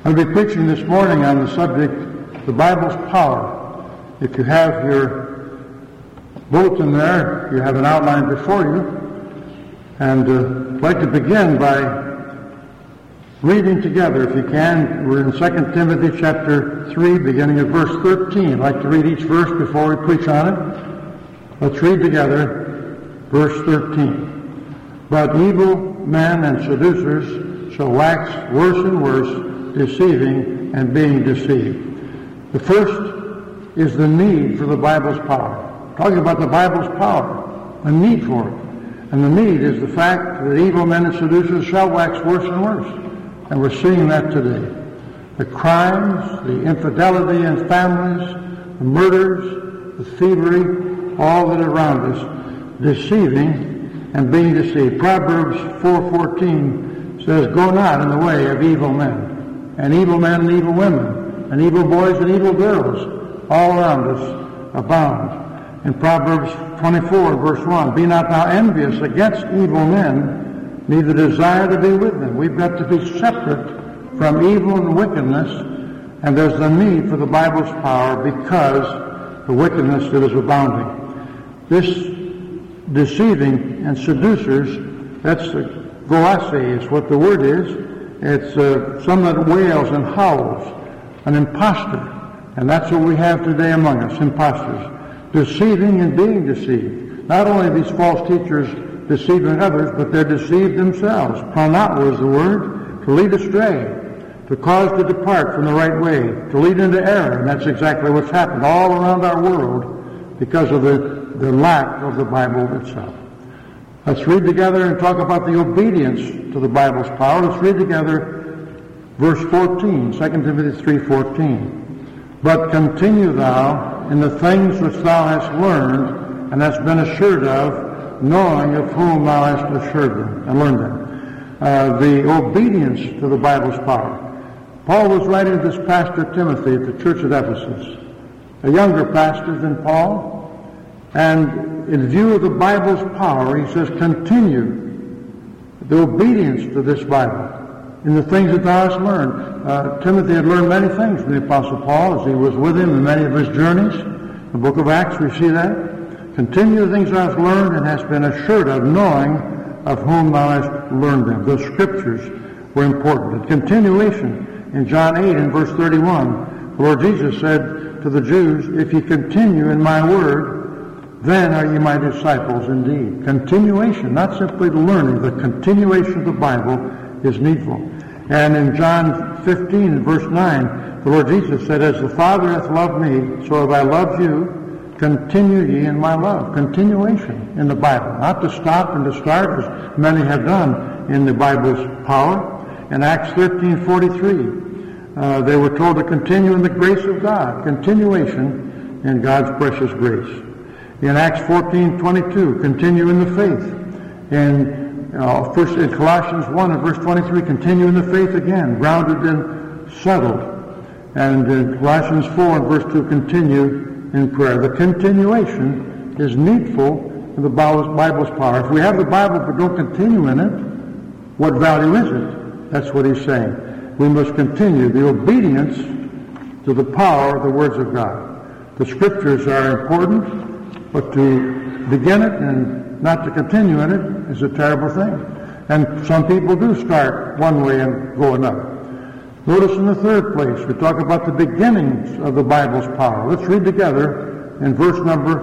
I'll be preaching this morning on the subject, the Bible's power. If you have your bulletin there, you have an outline before you. And I'd like to begin by reading together, if you can. We're in 2 Timothy chapter 3, beginning at verse 13. I'd like to read each verse before we preach on it. Let's read together verse 13. But evil men and seducers shall wax worse and worse, deceiving and being deceived. The first is the need for the Bible's power. Talking about the Bible's power, a need for it. And the need is the fact that evil men and seducers shall wax worse and worse. And we're seeing that today. The crimes, the infidelity in families, the murders, the thievery, all that are around us, deceiving and being deceived. Proverbs 4:14 says, "Go not in the way of evil men." And evil men and evil women, and evil boys and evil girls, all around us abound. In Proverbs 24, verse 1, "Be not thou envious against evil men, neither desire to be with them." We've got to be separate from evil and wickedness, and there's the need for the Bible's power because the wickedness that is abounding. This deceiving and seducers, that's the goase is what the word is. It's some that wails and howls, an impostor. And that's what we have today among us, impostors. Deceiving and being deceived. Not only these false teachers deceiving others, but they're deceived themselves. Pranatwa is the word, to lead astray, to cause to depart from the right way, to lead into error. And that's exactly what's happened all around our world because of the lack of the Bible itself. Let's read together and talk about the obedience to the Bible's power. Let's read together verse 14, 2 Timothy 3:14. "But continue thou in the things which thou hast learned and hast been assured of, knowing of whom thou hast assured them and learned them." The obedience to the Bible's power. Paul was writing to this pastor Timothy at the church at Ephesus, a younger pastor than Paul, and in view of the Bible's power, he says, continue the obedience to this Bible in the things that thou hast learned. Timothy had learned many things from the Apostle Paul as he was with him in many of his journeys. In the book of Acts, we see that. Continue the things thou hast learned and hast been assured of, knowing of whom thou hast learned them. Those scriptures were important. And continuation in John 8 and verse 31, the Lord Jesus said to the Jews, "If ye continue in my word, then are ye my disciples indeed." Continuation, not simply the learning, the continuation of the Bible is needful. And in John 15 and verse 9, the Lord Jesus said, "As the Father hath loved me, so have I loved you. Continue ye in my love." Continuation in the Bible. Not to stop and to start, as many have done in the Bible's power. In Acts 13:43, they were told to continue in the grace of God. Continuation in God's precious grace. In Acts 14:22, continue in the faith. In Colossians 1 and verse 23, continue in the faith again, grounded and settled. And in Colossians 4 and verse 2, continue in prayer. The continuation is needful in the Bible's power. If we have the Bible but don't continue in it, what value is it? That's what he's saying. We must continue the obedience to the power of the words of God. The scriptures are important, but to begin it and not to continue in it is a terrible thing. And some people do start one way and go another. Notice in the third place, we talk about the beginnings of the Bible's power. Let's read together in verse number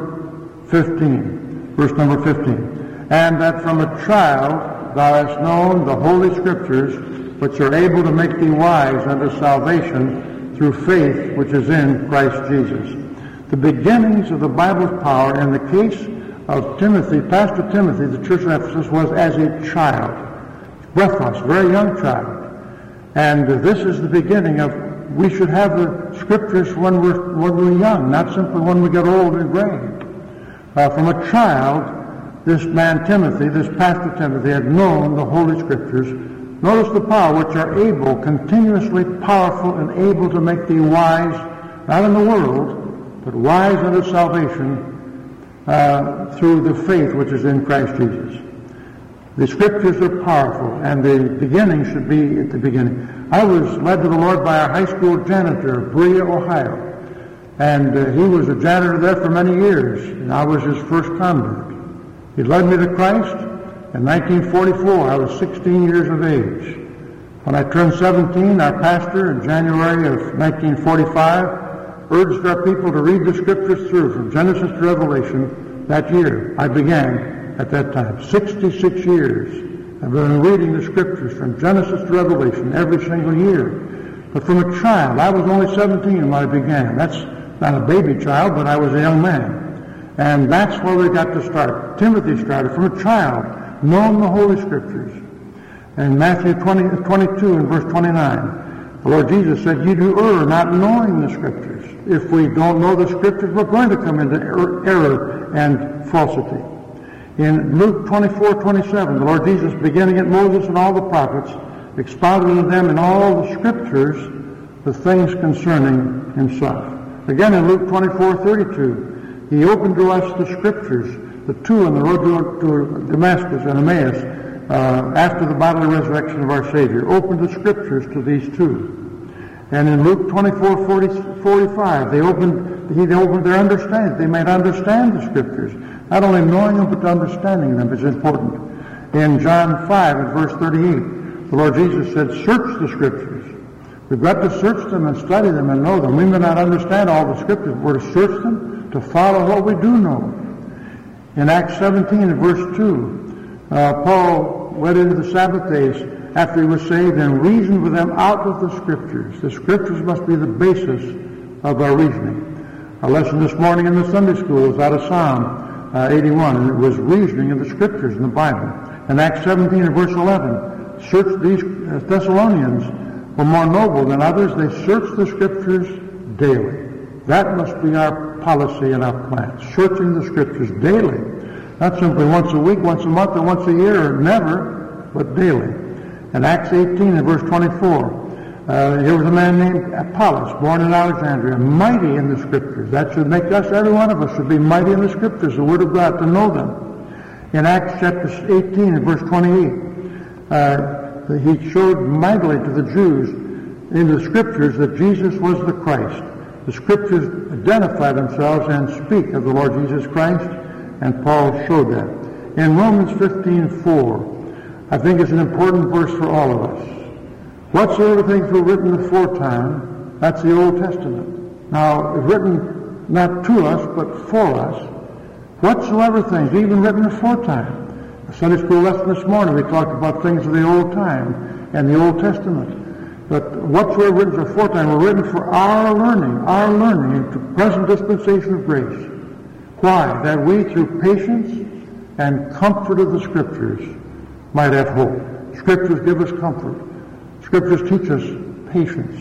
15. Verse number 15. "And that from a child thou hast known the holy scriptures, which are able to make thee wise unto salvation through faith which is in Christ Jesus." The beginnings of the Bible's power in the case of Timothy, Pastor Timothy, the church of Ephesus, was as a child. Brephos, very young child. And this is the beginning of, we should have the scriptures when we're young, not simply when we get old and gray. From a child, this man Timothy, this pastor Timothy, had known the Holy Scriptures. Notice the power which are able, continuously powerful and able to make thee wise, not in the world, but wise unto salvation through the faith which is in Christ Jesus. The Scriptures are powerful, and the beginning should be at the beginning. I was led to the Lord by our high school janitor, Berea, Ohio. And he was a janitor there for many years, and I was his first convert. He led me to Christ. In 1944, I was 16 years of age. When I turned 17, our pastor, in January of 1945, urged our people to read the Scriptures through, from Genesis to Revelation, that year. I began at that time. 66 years I've been reading the Scriptures from Genesis to Revelation every single year. But from a child, I was only 17 when I began. That's not a baby child, but I was a young man. And that's where we got to start. Timothy started from a child, knowing the Holy Scriptures. In Matthew 22 and verse 29, the Lord Jesus said, "You do err, not knowing the Scriptures." If we don't know the Scriptures, we're going to come into error and falsity. In Luke 24:27, the Lord Jesus, beginning at Moses and all the prophets, expounded to them in all the Scriptures the things concerning himself. Again, in Luke 24:32, he opened to us the Scriptures, the two on the road to Damascus and Emmaus, after the bodily resurrection of our Savior. Opened the Scriptures to these two. And in Luke 24:45, he opened their understanding. They might understand the Scriptures. Not only knowing them, but understanding them is important. In John 5 and verse 38, the Lord Jesus said, "Search the Scriptures." We've got to search them and study them and know them. We may not understand all the Scriptures. We're to search them to follow what we do know. In Acts 17 and verse 2, Paul went into the Sabbath days after he was saved and reasoned with them out of the Scriptures. The Scriptures must be the basis of our reasoning. Our lesson this morning in the Sunday school is out of Psalm 81, and it was reasoning of the Scriptures in the Bible. In Acts 17 and verse 11, these Thessalonians were more noble than others. They searched the Scriptures daily. That must be our policy and our plan, searching the Scriptures daily. Not simply once a week, once a month, or once a year, or never, but daily. In Acts 18 and verse 24, here was a man named Apollos, born in Alexandria, mighty in the Scriptures. That should make us, every one of us, should be mighty in the Scriptures, the Word of God, to know them. In Acts chapter 18 and verse 28, he showed mightily to the Jews in the Scriptures that Jesus was the Christ. The Scriptures identify themselves and speak of the Lord Jesus Christ, and Paul showed that. In Romans 15:4, I think it's an important verse for all of us. Whatsoever things were written aforetime, that's the Old Testament. Now, written not to us, but for us. Whatsoever things, even written aforetime. The Sunday school lesson this morning, we talked about things of the old time and the Old Testament. But whatsoever written aforetime were written for our learning into present dispensation of grace. Why? That we, through patience and comfort of the Scriptures, might have hope. Scriptures give us comfort. Scriptures teach us patience.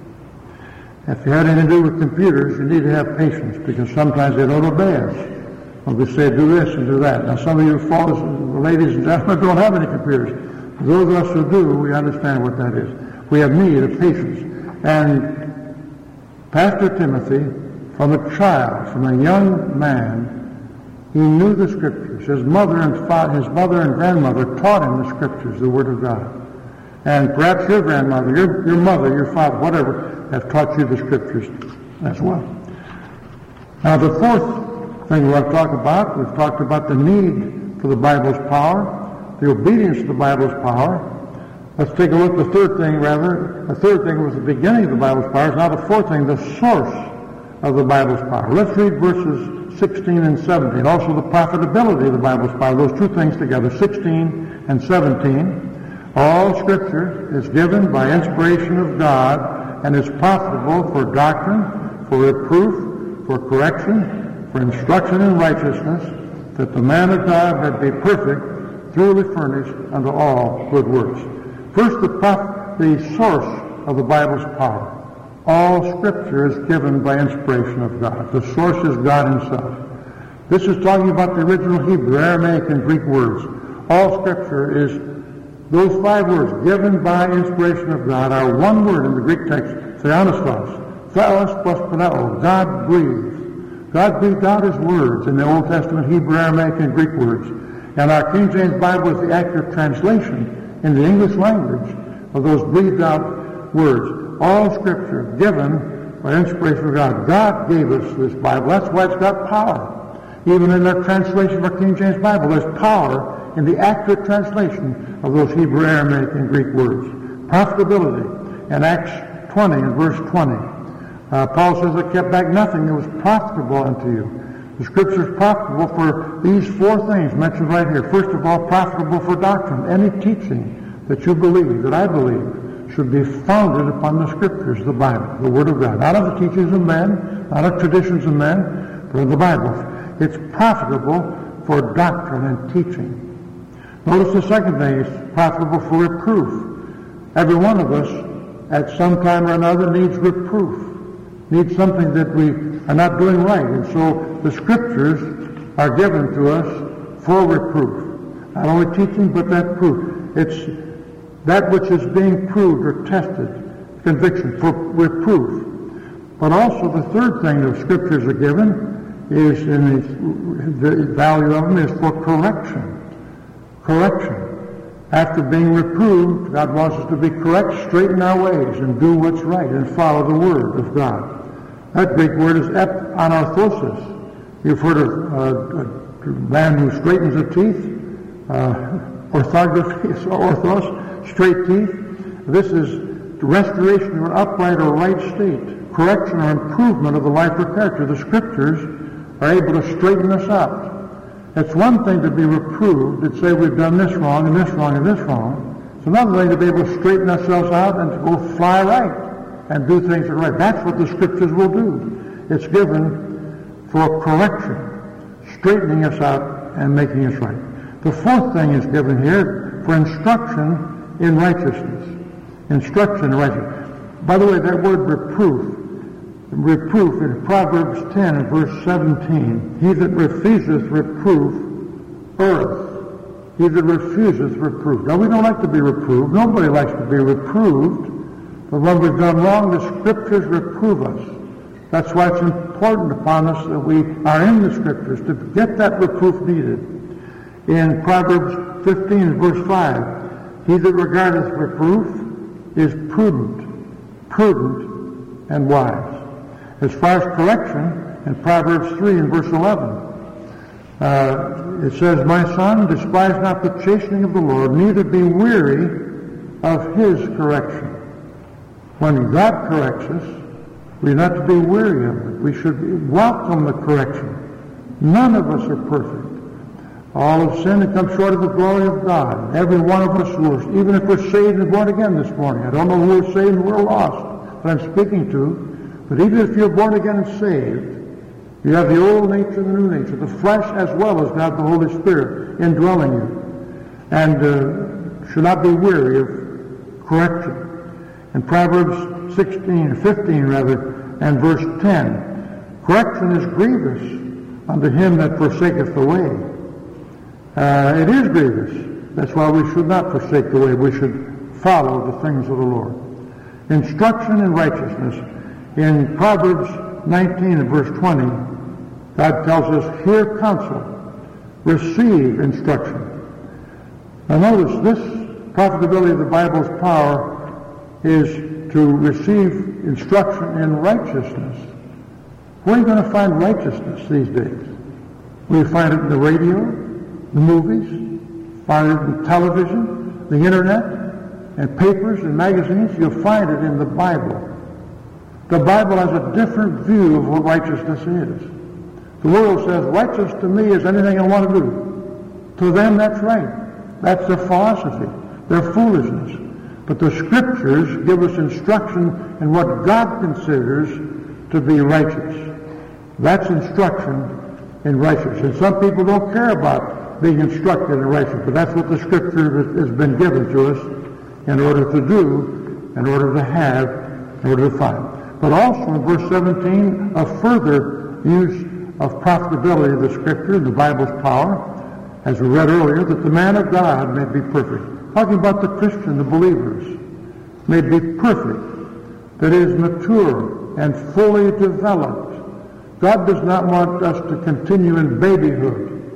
If you had anything to do with computers, you need to have patience, because sometimes they don't obey us. When we say do this and do that. Now, some of you fellows, ladies and gentlemen, don't have any computers. For those of us who do, we understand what that is. We have need of patience. And Pastor Timothy, from a child, from a young man, he knew the Scriptures. His mother and grandmother taught him the Scriptures, the Word of God. And perhaps your grandmother, your mother, your father, whatever, have taught you the Scriptures as well. Now, the fourth thing we want to talk about, we've talked about the need for the Bible's power, the obedience to the Bible's power. Let's take a look at the third thing, rather. The third thing was the beginning of the Bible's power. Now the fourth thing, the source of the Bible's power. Let's read verses 16 and 17. Also the profitability of the Bible's power. Those two things together, 16 and 17. All Scripture is given by inspiration of God and is profitable for doctrine, for reproof, for correction, for instruction in righteousness, that the man of God may be perfect, thoroughly furnished unto all good works. First, the source of the Bible's power. All Scripture is given by inspiration of God. The source is God Himself. This is talking about the original Hebrew, Aramaic, and Greek words. All Scripture is those 5 words, given by inspiration of God, are one word in the Greek text, theopneustos, theos plus pneo, God breathed. God breathed out His words in the Old Testament, Hebrew, Aramaic, and Greek words. And our King James Bible is the accurate translation in the English language of those breathed out words. All Scripture given by inspiration of God. God gave us this Bible. That's why it's got power. Even in the translation of our King James Bible, there's power in the accurate translation of those Hebrew, Aramaic, and Greek words. Profitability. In Acts 20 and verse 20, Paul says, "I kept back nothing that was profitable unto you." The Scripture is profitable for these four things mentioned right here. First of all, profitable for doctrine. Any teaching that you believe, that I believe, should be founded upon the Scriptures, the Bible, the Word of God. Not of the teachings of men, not of traditions of men, but of the Bible. It's profitable for doctrine and teaching. Notice the second thing, it's profitable for reproof. Every one of us, at some time or another, needs reproof, needs something that we are not doing right. And so the Scriptures are given to us for reproof. Not only teaching, but that proof. It's that which is being proved or tested, conviction, for reproof. But also the third thing the Scriptures are given is, in the value of them, is for correction. Correction. After being reproved, God wants us to be correct, straighten our ways, and do what's right, and follow the Word of God. That Greek word is anarthosis. You've heard of a man who straightens the teeth. Orthography is orthos, straight teeth. This is restoration of an upright or right state, correction or improvement of the life or character. The Scriptures are able to straighten us out. It's one thing to be reproved and say we've done this wrong and this wrong and this wrong. It's another thing to be able to straighten ourselves out and to go fly right and do things that are right. That's what the Scriptures will do. It's given for correction, straightening us out and making us right. The fourth thing is given here for instruction in righteousness. Instruction in righteousness. By the way, that word reproof in Proverbs 10 and verse 17, he that refuseth reproof erreth. He that refuseth reproof. Now, we don't like to be reproved. Nobody likes to be reproved. But when we've done wrong, the Scriptures reprove us. That's why it's important upon us that we are in the Scriptures to get that reproof needed. In Proverbs 15 verse 5, he that regardeth reproof is prudent and wise. As far as correction, in Proverbs 3 and verse 11, it says, "My son, despise not the chastening of the Lord, neither be weary of his correction." When God corrects us, we're not to be weary of it. We should welcome the correction. None of us are perfect. All have sinned and come short of the glory of God. Every one of us, even if we're saved and born again this morning. I don't know who is saved and who are lost that I'm speaking to, but even if you're born again and saved, you have the old nature and the new nature, the flesh as well as God the Holy Spirit indwelling you. And should not be weary of correction. In Proverbs 15 and verse 10, correction is grievous unto him that forsaketh the way. It is grievous. That's why we should not forsake the way. We should follow the things of the Lord. Instruction in righteousness. In Proverbs 19 and verse 20, God tells us, hear counsel, receive instruction. Now notice, this profitability of the Bible's power is to receive instruction in righteousness. Where are you going to find righteousness these days? We find it in the radio, the movies, find it in television, the internet, and papers and magazines. You'll find it in the Bible. The Bible has a different view of what righteousness is. The world says, righteous to me is anything I want to do. To them, that's right. That's their philosophy, their foolishness. But the Scriptures give us instruction in what God considers to be righteous. That's instruction in righteousness. And some people don't care about being instructed in righteousness, but that's what the Scripture has been given to us in order to do, in order to have, in order to find. But also in verse 17, a further use of profitability of the Scripture, the Bible's power, as we read earlier, that the man of God may be perfect. Talking about the Christian, the believers, may be perfect, that is mature and fully developed. God does not want us to continue in babyhood.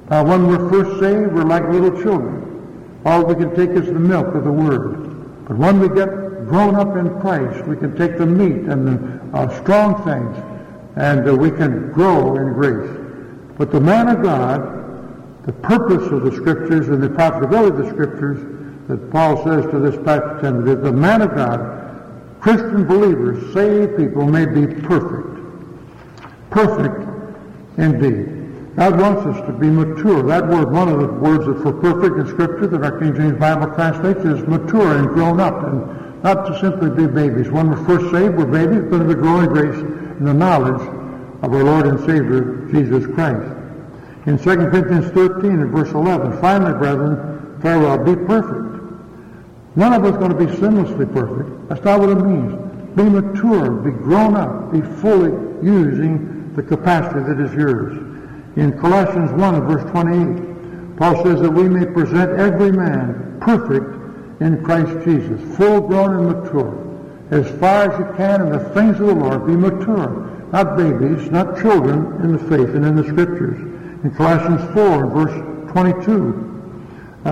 When we're first saved, we're like little children. All we can take is the milk of the Word. But when we get grown up in Christ, we can take the meat and the strong things, and we can grow in grace. But the man of God, the purpose of the Scriptures and the profitability of the Scriptures that Paul says to this pastor Timothy, the man of God, Christian believers, saved people may be perfect. Perfect indeed. God wants us to be mature. That word, one of the words for perfect in Scripture that our King James Bible translates, is mature and grown up, and not to simply be babies. When we're first saved, we're babies, but we grow in grace in the knowledge of our Lord and Savior, Jesus Christ. In 2 Corinthians 13 and verse 11, finally, brethren, farewell, be perfect. None of us is going to be sinlessly perfect. That's not what it means. Be mature, be grown up, be fully using the capacity that is yours. In Colossians 1 and verse 28, Paul says that we may present every man perfect in Christ Jesus, full grown and mature. As far as you can in the things of the Lord, be mature. Not babies, not children in the faith and in the Scriptures. In Colossians 4 and verse 22,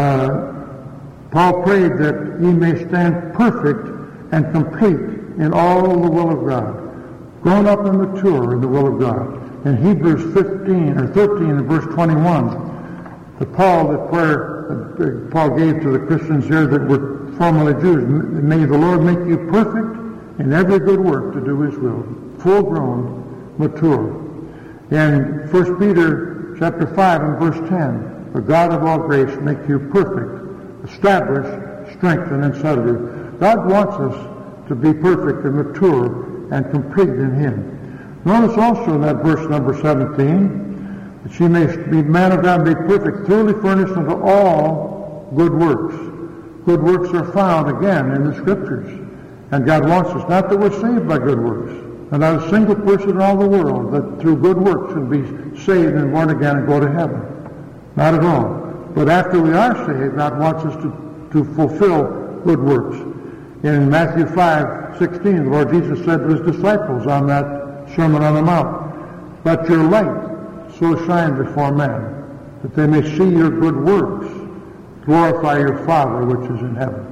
Paul prayed that he may stand perfect and complete in all the will of God, grown up and mature in the will of God. In Hebrews 13 and verse 21, the prayer Paul gave to the Christians here that were formerly Jews, may the Lord make you perfect in every good work to do his will, full grown, mature. In 1 Peter chapter 5 and verse 10, the God of all grace make you perfect, establish, strengthen, and settle you. God wants us to be perfect and mature and complete in him. Notice also in that verse number 17, that she may be man of God, be perfect, thoroughly furnished unto all good works. Good works are found again in the Scriptures. And God wants us, not that we're saved by good works, and not a single person in all the world that through good works can be saved and born again and go to heaven. Not at all. But after we are saved, God wants us to fulfill good works. In Matthew 5:16, the Lord Jesus said to his disciples on that Sermon on the Mount, let your light so shine before men, that they may see your good works, glorify your Father which is in heaven.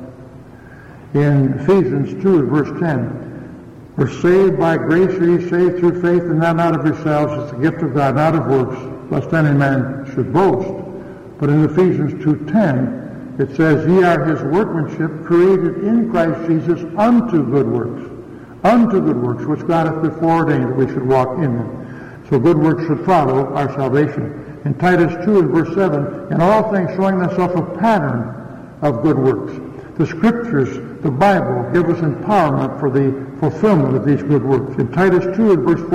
In Ephesians 2 verse 10, we're saved by grace, are ye saved through faith, and that not of yourselves, it's the gift of God, not of works, lest any man should boast. But in Ephesians 2:10, it says, ye are his workmanship, created in Christ Jesus unto good works. Unto good works, which God hath before ordained that we should walk in them. So good works should follow our salvation. In Titus 2 and verse 7, in all things showing thyself a pattern of good works. The Scriptures, the Bible, give us empowerment for the fulfillment of these good works. In Titus 2 and verse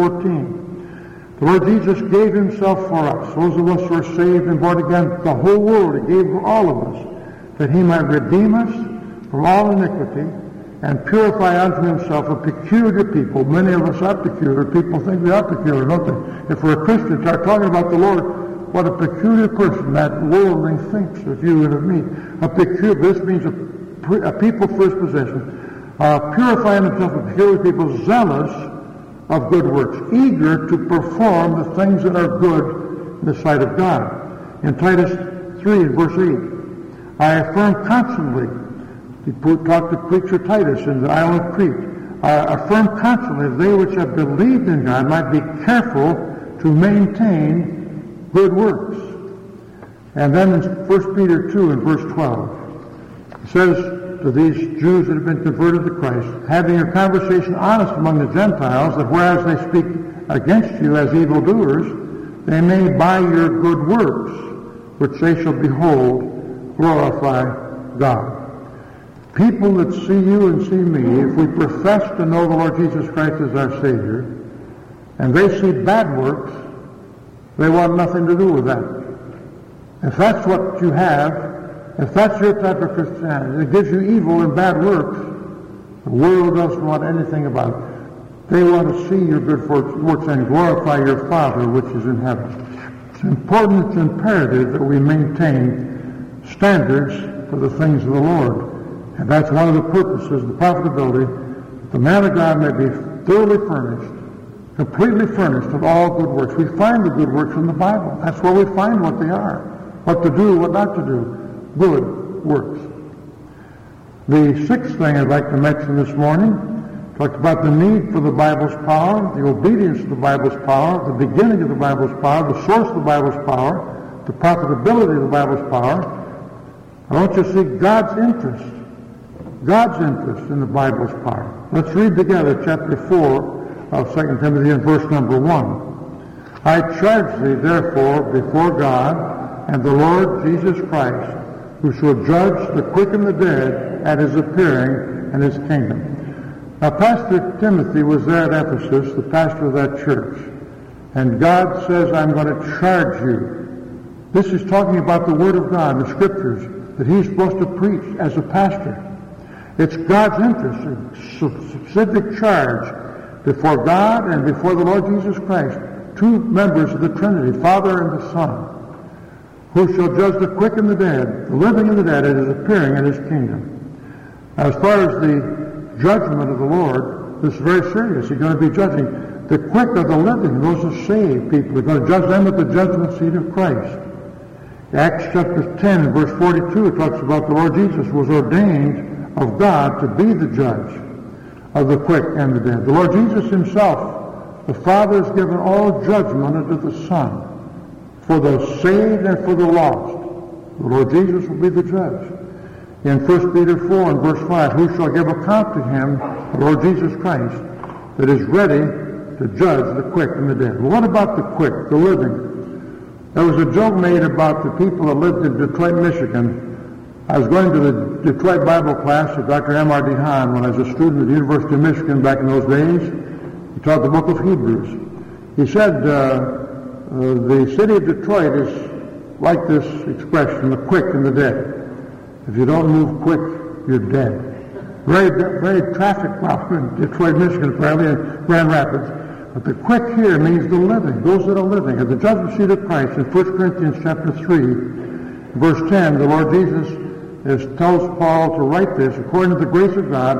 14, the Lord Jesus gave himself for us, those of us who are saved and born again, the whole world, he gave all of us, that he might redeem us from all iniquity, and purify unto himself a peculiar people. Many of us are peculiar. People think we are peculiar, don't they? If we're a Christian, start talking about the Lord, what a peculiar person that worldling thinks of you and of me. This means a people first possession. Purifying himself a peculiar people, zealous of good works, eager to perform the things that are good in the sight of God. In Titus 3 verse 8, I affirm constantly, he talked to preacher Titus in the island of Crete. Affirm constantly that they which have believed in God might be careful to maintain good works. And then in 1 Peter 2 and verse 12, it says to these Jews that have been converted to Christ, having your conversation honest among the Gentiles, that whereas they speak against you as evildoers, they may by your good works, which they shall behold, glorify God. People that see you and see me, if we profess to know the Lord Jesus Christ as our Savior, and they see bad works, they want nothing to do with that. If that's what you have, if that's your type of Christianity, it gives you evil and bad works, the world doesn't want anything about it. They want to see your good works and glorify your Father which is in heaven. It's important, it's imperative that we maintain standards for the things of the Lord. And that's one of the purposes, the profitability, that the man of God may be thoroughly furnished completely furnished with all good works. We find the good works in the Bible. That's where we find what they are, what to do, what not to do. Good works. The sixth thing I'd like to mention this morning, talked about the need for the Bible's power, the obedience to the Bible's power, the beginning of the Bible's power, the source of the Bible's power, the profitability of the Bible's power. I want you to see God's interest in the Bible's power. Let's read together chapter 4 of 2 Timothy and verse number 1. I charge thee therefore before God and the Lord Jesus Christ, who shall judge the quick and the dead at his appearing and his kingdom. Now, Pastor Timothy was there at Ephesus, the pastor of that church. And God says, I'm going to charge you. This is talking about the Word of God, the Scriptures, that he's supposed to preach as a pastor. It's God's interest, a specific charge before God and before the Lord Jesus Christ, two members of the Trinity, Father and the Son, who shall judge the quick and the dead, the living and the dead, at his appearing in his kingdom. Now, as far as the judgment of the Lord, this is very serious. He's going to be judging the quick or the living, those who saved people. He's going to judge them at the judgment seat of Christ. Acts chapter 10 and verse 42, it talks about the Lord Jesus was ordained of God to be the judge of the quick and the dead. The Lord Jesus himself, the Father, has given all judgment unto the Son, for the saved and for the lost. The Lord Jesus will be the judge. In 1 Peter 4 and verse 5, who shall give account to him, the Lord Jesus Christ, that is ready to judge the quick and the dead. Well, what about the quick, the living? There was a joke made about the people that lived in Detroit, Michigan. I was going to the Detroit Bible class of Dr. M.R.D. Hahn when I was a student at the University of Michigan back in those days. He taught the book of Hebrews. He said the city of Detroit is like this expression, the quick and the dead. If you don't move quick, you're dead. Very traffic problem in Detroit, Michigan, apparently, in Grand Rapids. But the quick here means the living, those that are living. At the judgment seat of Christ, in 1 Corinthians chapter 3, verse 10, the Lord Jesus tells Paul to write this, according to the grace of God,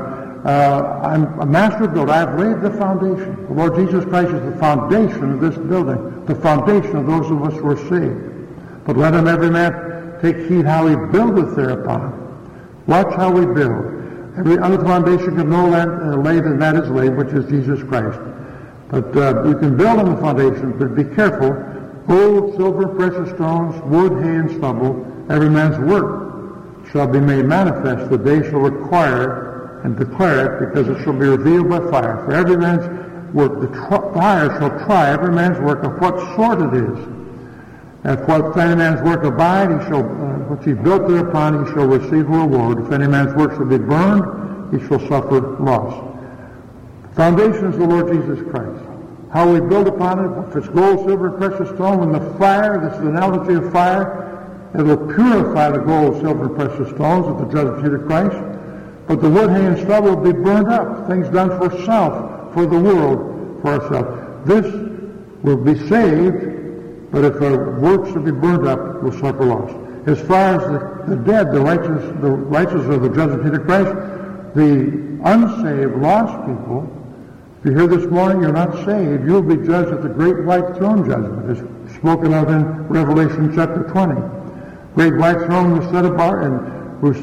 I'm a master builder. I have laid the foundation. The Lord Jesus Christ is the foundation of this building, the foundation of those of us who are saved. But let him, every man, take heed how he buildeth thereupon. Watch how we build. Every other foundation can no lay than that is laid, which is Jesus Christ. But you can build on the foundation, but be careful. Gold, silver, precious stones, wood, hay, and stubble, every man's work shall be made manifest. The day shall require and declare it, because it shall be revealed by fire. For every man's work, the fire shall try every man's work of what sort it is. And if what any man's work abide, he shall, which he built thereupon, he shall receive a reward. If any man's work shall be burned, he shall suffer loss. The foundation is the Lord Jesus Christ. How we build upon it, if it's gold, silver, precious stone, when the fire, this is the analogy of fire, it will purify the gold, silver, and precious stones at the judgment seat of Christ. But the wood, hay, and stubble will be burned up. Things done for self, for the world, for ourselves. This will be saved, but if our works will be burned up, we'll suffer loss. As far as the dead, the righteous of the judgment seat of Christ, the unsaved, lost people, if you're here this morning, you're not saved, you'll be judged at the great white throne judgment, as spoken of in Revelation chapter 20. Great white throne was set apart, and whose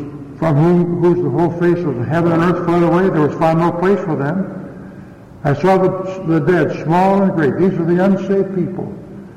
the whole face of the heaven and earth fled away. There was found no place for them. I saw the dead, small and great. These are the unsaved people.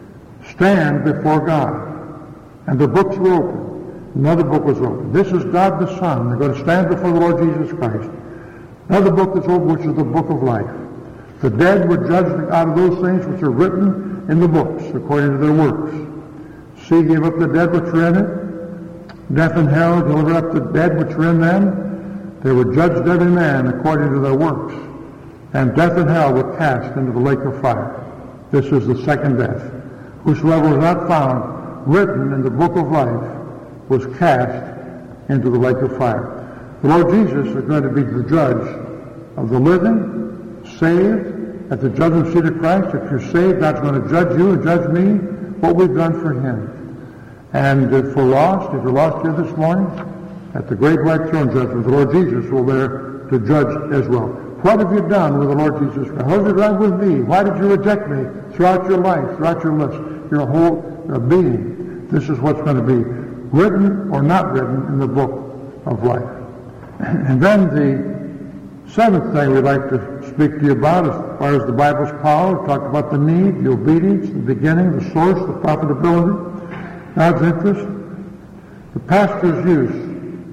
Stand before God. And the books were open. Another book was open. This is God the Son. They're going to stand before the Lord Jesus Christ. Another book that's open, which is the book of life. The dead were judged out of those things which are written in the books, according to their works. Sea gave up the dead which were in it. Death and hell delivered up the dead which were in them. They were judged every man according to their works. And death and hell were cast into the lake of fire. This is the second death. Whosoever was not found written in the book of life was cast into the lake of fire. The Lord Jesus is going to be the judge of the living, saved, at the judgment seat of Christ. If you're saved, God's going to judge you and judge me, what we've done for him. And if we're lost, if you're lost here this morning, at the great white throne judgment, the Lord Jesus will there to judge as well. What have you done with the Lord Jesus Christ? What have you done with me? Why did you reject me throughout your life, throughout your lips, your whole being? This is what's going to be written or not written in the book of life. And then the seventh thing we'd like to speak to you about as far as the Bible's power. We talked about the need, the obedience, the beginning, the source, the profitability, God's interest, the pastor's use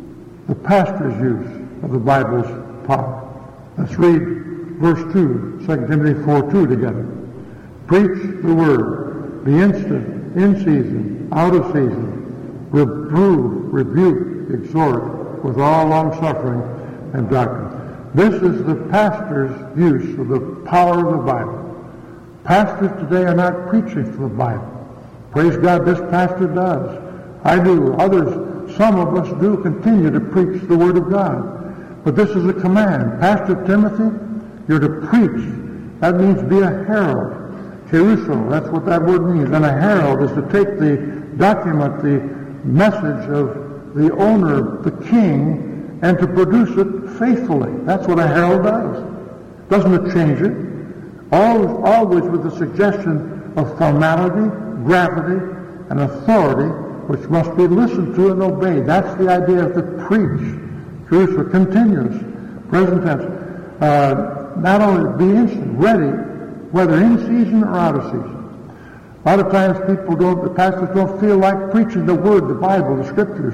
of the Bible's power. Let's read verse 2, 2 Timothy 4:2 together. Preach the word, be instant, in season, out of season, reprove, rebuke, exhort, with all long-suffering and doctrine. This is the pastor's use of the power of the Bible. Pastors today are not preaching from the Bible. Praise God, this pastor does. I do. Others, some of us do continue to preach the Word of God. But this is a command. Pastor Timothy, you're to preach. That means be a herald. Keruso, that's what that word means. And a herald is to take the document, the message of the owner, the king, and to produce it faithfully. That's what a herald does. Doesn't it change it? Always with the suggestion of formality, gravity, and authority, which must be listened to and obeyed. That's the idea of the preach. Keruso, continuous, present tense. Not only be instant, ready, whether in season or out of season. A lot of times the pastors don't feel like preaching the Word, the Bible, the Scriptures.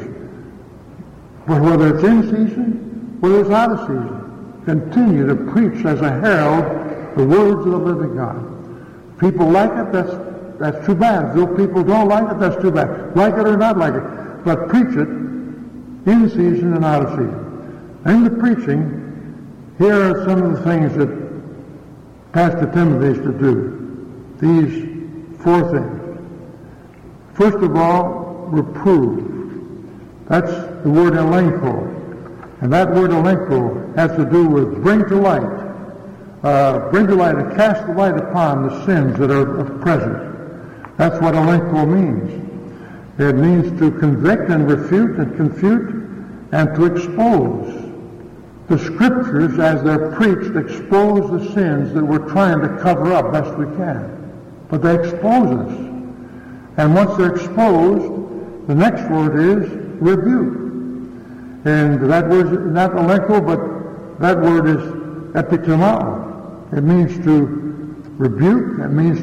But whether it's in season, whether it's out of season, continue to preach as a herald the words of the living God. People like it, that's too bad. If those people don't like it, that's too bad. Like it or not like it. But preach it in season and out of season. In the preaching, here are some of the things that Pastor Timothy is to do. These 4 things. First of all, reprove. That's the word elenko. And that word elenko has to do with bring to light. Bring to light and cast the light upon the sins that are present. That's what elenko means. It means to convict and refute and confute and to expose. The Scriptures, as they're preached, expose the sins that we're trying to cover up best we can. But they expose us. And once they're exposed, the next word is rebuke. And that word is not elenko, but that word is epitomao. It means to rebuke. It means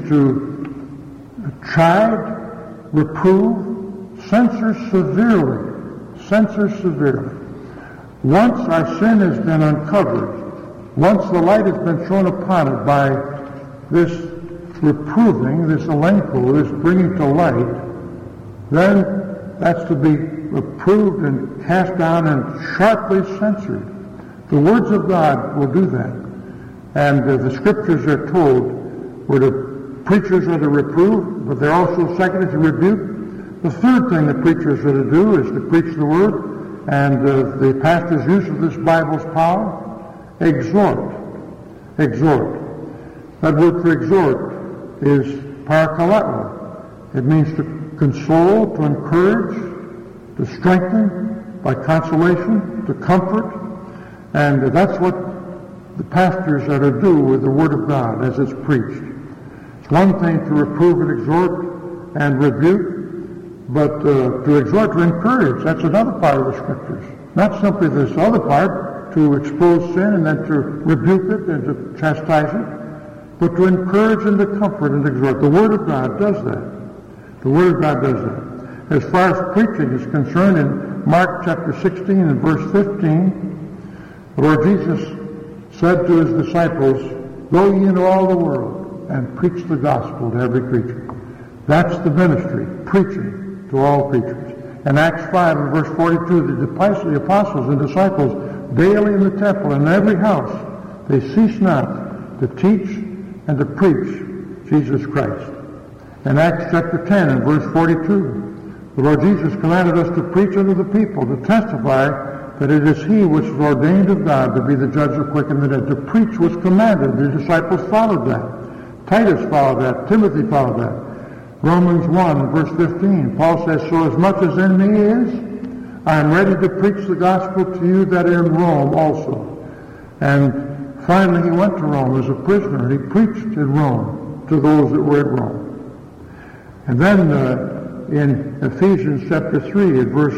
to chide, reprove, censure severely. Censure severely. Once our sin has been uncovered, once the light has been shone upon it by this reproving, this elenko, this bringing to light, then that's to be reproved and cast down and sharply censored. The words of God will do that. And the Scriptures are told where the preachers are to reprove, but they're also seconded to rebuke. The third thing the preachers are to do is to preach the Word. And the pastor's use of this Bible's power, exhort. Exhort. That word for exhort is parakaleo. It means to console, to encourage, to strengthen by consolation, to comfort. And that's what the pastors are to do with the Word of God as it's preached. It's one thing to reprove and exhort and rebuke, but to exhort, to encourage, that's another part of the Scriptures. Not simply this other part, to expose sin and then to rebuke it and to chastise it, but to encourage and to comfort and exhort. The Word of God does that. The Word of God does that. As far as preaching is concerned, in Mark chapter 16 and verse 15, the Lord Jesus said to his disciples, "Go ye into all the world and preach the gospel to every creature." That's the ministry, preaching to all creatures. In Acts 5 and verse 42, the apostles and disciples daily in the temple and in every house, they cease not to teach and to preach Jesus Christ. In Acts chapter 10 and verse 42, the Lord Jesus commanded us to preach unto the people, to testify that it is He which is ordained of God to be the judge of quick and the dead. To preach was commanded. The disciples followed that. Titus followed that. Timothy followed that. Romans 1, verse 15, Paul says, "So as much as in me is, I am ready to preach the gospel to you that are in Rome also." And finally he went to Rome as a prisoner, and he preached in Rome to those that were at Rome. And then in Ephesians chapter 3 at verse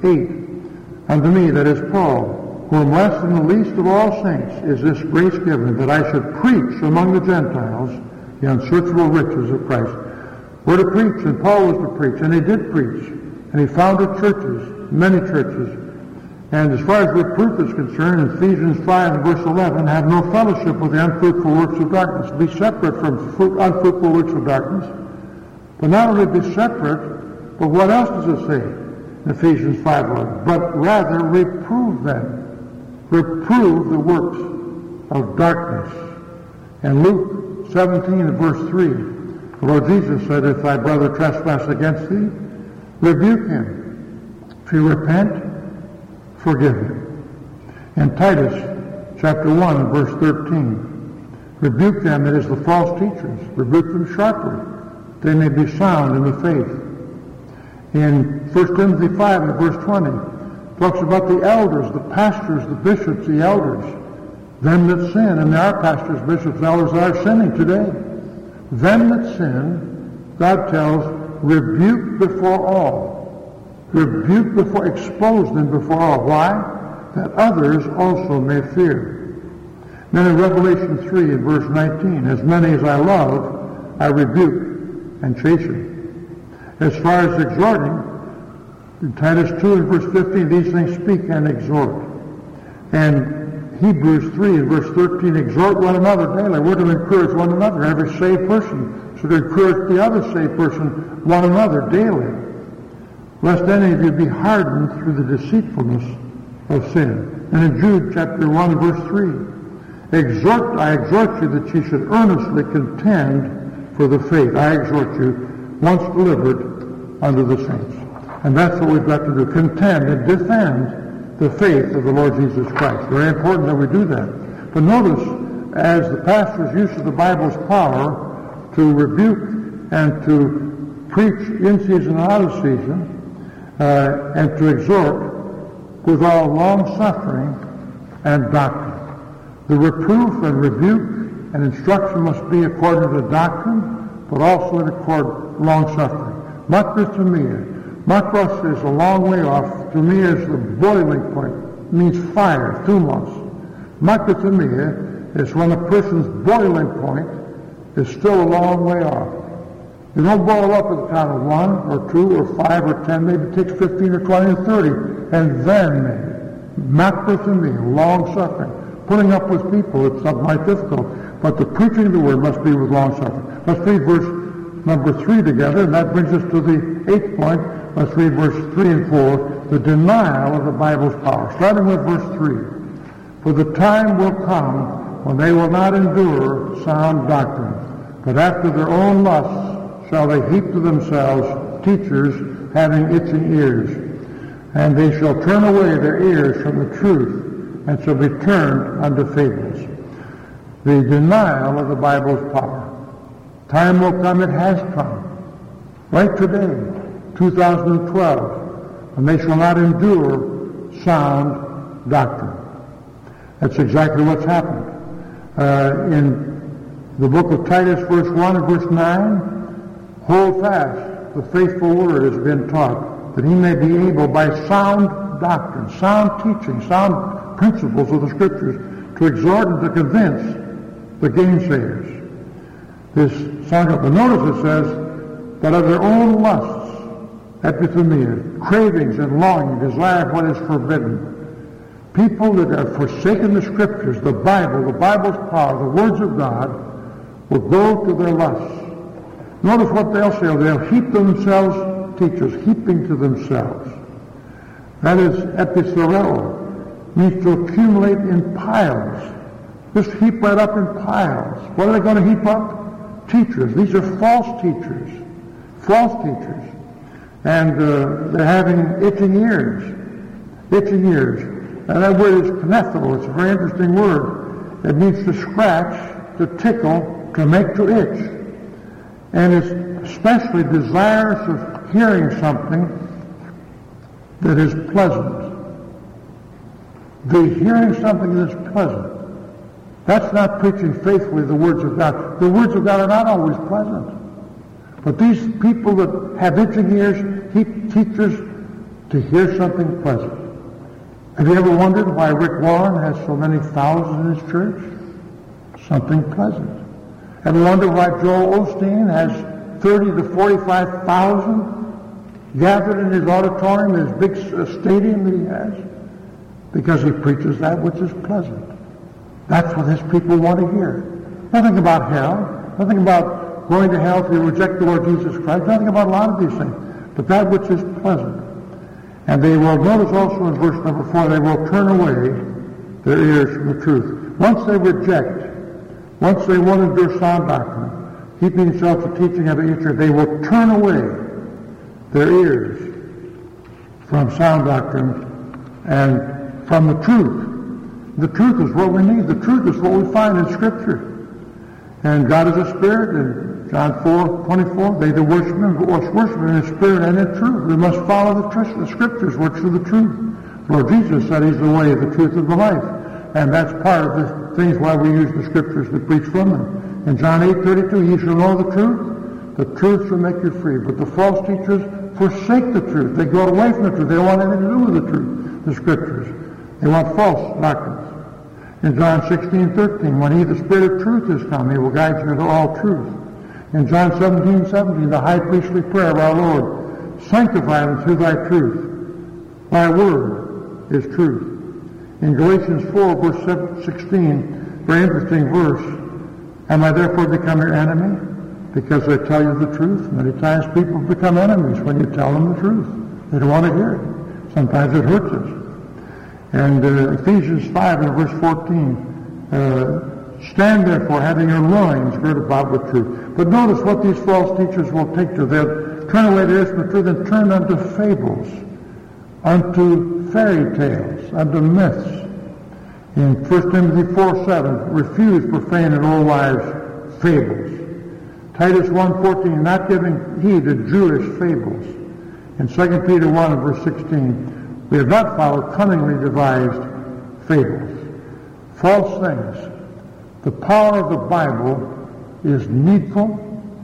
8, unto me, that is Paul, who am less than the least of all saints, is this grace given, that I should preach among the Gentiles the unsearchable riches of Christ. We're to preach, and Paul was to preach, and he did preach. And he founded churches, many churches. And as far as reproof is concerned, in Ephesians 5 and verse 11, have no fellowship with the unfruitful works of darkness. Be separate from unfruitful works of darkness. But not only be separate, but what else does it say in Ephesians 5:11? But rather reprove them. Reprove the works of darkness. And Luke 17 and verse 3, the Lord Jesus said, if thy brother trespass against thee, rebuke him. If he repent, forgive him. In Titus chapter 1 and verse 13, rebuke them, that is the false teachers. Rebuke them sharply. They may be sound in the faith. In 1 Timothy 5 and verse 20, talks about the elders, the pastors, the bishops, the elders, them that sin. And there are pastors, bishops, elders that are sinning today. Them that sin, God tells, rebuke before all. Rebuke before, expose them before all. Why? That others also may fear. Then in Revelation 3 and verse 19, as many as I love, I rebuke and chasten. As far as exhorting, in Titus 2 and verse 15, these things speak and exhort. And Hebrews 3 and verse 13, exhort one another daily. We're to encourage one another. Every saved person should encourage the other saved person, one another daily, lest any of you be hardened through the deceitfulness of sin. And in Jude chapter 1 verse 3, I exhort you that ye should earnestly contend for the faith I exhort you, once delivered unto the saints. And that's what we've got to do, contend and defend the faith of the Lord Jesus Christ. Very important that we do that. But notice, as the pastor's use of the Bible's power to rebuke and to preach in season and out of season, and to exhort with all long-suffering and doctrine. The reproof and rebuke and instruction must be according to doctrine, but also in accord with long-suffering. Makrothumia. Makros is a long way off. Thumia is the boiling point. It means fire, thumos. Makrothumia is when a person's boiling point is still a long way off. You don't boil up at the count of 1 or 2 or 5 or 10, maybe it takes 15 or 20 or 30, and then maybe. Makrothumia, long-suffering. Putting up with people, it's not quite difficult. But the preaching of the word must be with long-suffering. Let's read verse number 3 together, and that brings us to the 8th point. Let's read verse 3 and 4, the denial of the Bible's power. Starting with verse 3. For the time will come when they will not endure sound doctrine, but after their own lusts shall they heap to themselves teachers having itching ears. And they shall turn away their ears from the truth, and shall be turned unto fables. The denial of the Bible's power. Time will come, it has come. Right today, 2012, and they shall not endure sound doctrine. That's exactly what's happened. In the book of Titus, verse 1 and verse 9, hold fast the faithful word has been taught, that he may be able by sound doctrine, sound teaching, sound principles of the Scriptures, to exhort and to convince the gainsayers. This song of the notice, it says, that of their own lusts, epithumia, cravings and longing, desire what is forbidden. People that have forsaken the Scriptures, the Bible, the Bible's power, the words of God, will go to their lusts. Notice what they'll say. They'll heap themselves teachers, heaping to themselves. That is epithoreo. Means to accumulate in piles. Just heap right up in piles. What are they going to heap up? Teachers. These are false teachers. False teachers. And they're having itching ears. Itching ears. And that word is knethel. It's a very interesting word. It means to scratch, to tickle, to make to itch. And it's especially desirous of hearing something that is pleasant. The hearing something that's pleasant. That's not preaching faithfully the words of God. The words of God are not always pleasant. But these people that have itching ears teach us to hear something pleasant. Have you ever wondered why Rick Warren has so many thousands in his church? Something pleasant. Ever wondered why Joel Osteen has 30 to 45,000 gathered in his auditorium, his big stadium that he has? Because he preaches that which is pleasant. That's what his people want to hear. Nothing about hell, nothing about going to hell if you reject the Lord Jesus Christ, nothing about a lot of these things, but that which is pleasant. And they will, notice also in verse number 4, they will turn away their ears from the truth. Once they reject, once they won't endure sound doctrine, keeping themselves to teaching of the nature, they will turn away their ears from sound doctrine and from the truth. The truth is what we need. The truth is what we find in Scripture. And God is a spirit, in John 4:24, they that worship Him worship Him in spirit and in truth. We must follow the Scriptures, which are the truth. Lord Jesus said He's the way, the truth, and the life. And that's part of the things why we use the Scriptures to preach from them. In John 8:32, ye shall know the truth shall make you free. But the false teachers forsake the truth. They go away from the truth. They don't want anything to do with the truth, the Scriptures. They want false doctrines. In John 16:13, when He, the Spirit of truth, is come, He will guide you into all truth. In John 17:17, the high priestly prayer of our Lord, sanctify them through Thy truth. Thy word is truth. In Galatians 4, verse 16, very interesting verse, am I therefore become your enemy because I tell you the truth? Many times people become enemies when you tell them the truth. They don't want to hear it. Sometimes it hurts us. And Ephesians 5 and verse 14, stand therefore having your loins girt about with truth. But notice what these false teachers will take to. They'll turn away their ears from the truth and turn unto fables, unto fairy tales, unto myths. In 1 Timothy 4:7, refuse profane and old wives' fables. Titus 1:14, not giving heed to Jewish fables. In 2 Peter 1 and verse 16, we have not followed cunningly devised fables. False things. The power of the Bible is needful.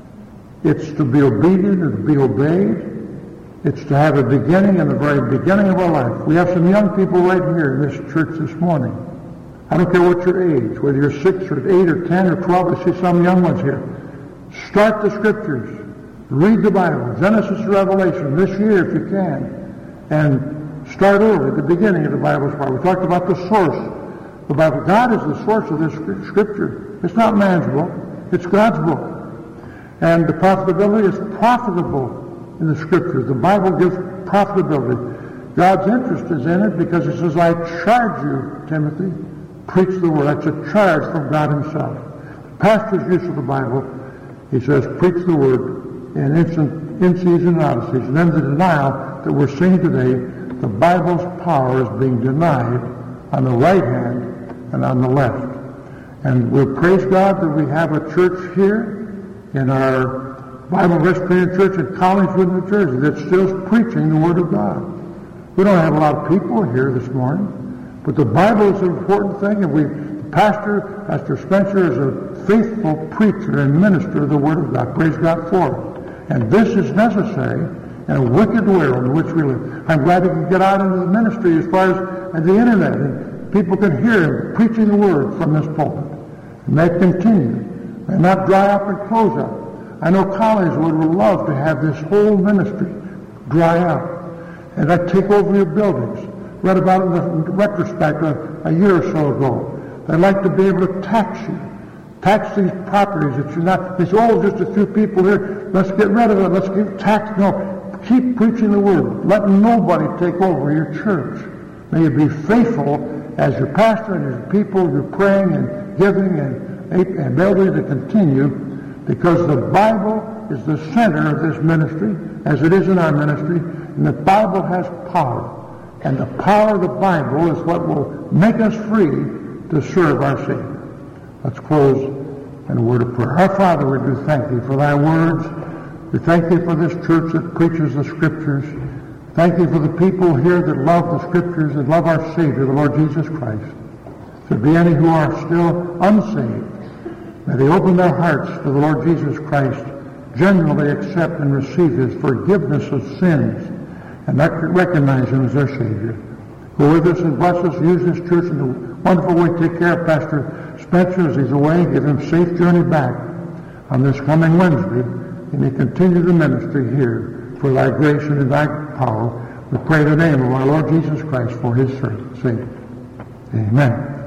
It's to be obedient and to be obeyed. It's to have a beginning in the very beginning of our life. We have some young people right here in this church this morning. I don't care what your age, whether you're 6 or 8 or 10 or 12, I see some young ones here. Start the Scriptures. Read the Bible, Genesis to Revelation, this year if you can. And start over at the beginning of the Bible's part. We talked about the source. The Bible, God is the source of this Scripture. It's not man's book. It's God's book. And the profitability is profitable in the Scriptures. The Bible gives profitability. God's interest is in it because He says, I charge you, Timothy, preach the Word. That's a charge from God Himself. The pastor's use of the Bible, he says, preach the Word in season and out of season. Then the denial that we're seeing today, the Bible's power is being denied on the right hand and on the left. And we'll praise God that we have a church here in our Bible Presbyterian Church in Collingswood, New Jersey, that's still preaching the Word of God. We don't have a lot of people here this morning, but the Bible is an important thing, and Pastor Spencer, is a faithful preacher and minister of the Word of God. Praise God for it. And this is necessary in a wicked world in which we live. I'm glad he can get out into the ministry as far as the internet, and people can hear him preaching the Word from this pulpit. And that continue, and not dry up and close up. I know Collingswood would love to have this whole ministry dry up, and I'd take over your buildings. Read about it in retrospect a year or so ago. They'd like to be able to tax you. Tax these properties that you're not, they say, oh, just a few people here, let's get rid of it, let's give tax. No, keep preaching the Word. Let nobody take over your church. May you be faithful as your pastor and your people, you're praying and giving and ability to continue, because the Bible is the center of this ministry, as it is in our ministry, and the Bible has power. And the power of the Bible is what will make us free to serve our Savior. Let's close in a word of prayer. Our Father, we do thank Thee for Thy words. We thank Thee for this church that preaches the Scriptures. Thank Thee for the people here that love the Scriptures and love our Savior, the Lord Jesus Christ. There be any who are still unsaved, may they open their hearts to the Lord Jesus Christ, genuinely accept and receive his forgiveness of sins, and recognize him as their Savior. Go with us and bless us. Use this church in a wonderful way. Take care of Pastor Spencer as he's away. Give him a safe journey back on this coming Wednesday. He may continue the ministry here for thy grace and in thy power. We pray in the name of our Lord Jesus Christ for his sake. Amen.